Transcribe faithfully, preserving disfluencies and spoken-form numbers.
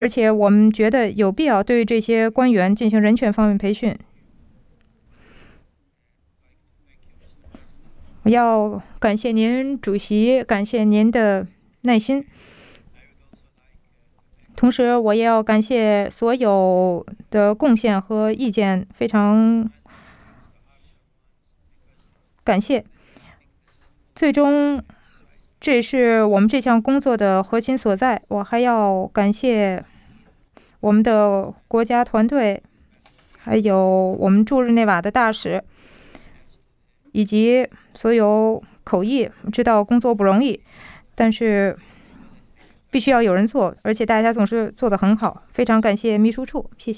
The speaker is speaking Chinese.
而且我们觉得有必要对这些官员进行人权方面培训。我要感谢您，主席，感谢您的耐心。同时，我也要感谢所有的贡献和意见，非常感谢。最终，这是我们这项工作的核心所在。我还要感谢我们的国家团队，还有我们驻日内瓦的大使，以及所有口译。知道工作不容易，但是必须要有人做，而且大家总是做得很好。非常感谢秘书处，谢谢。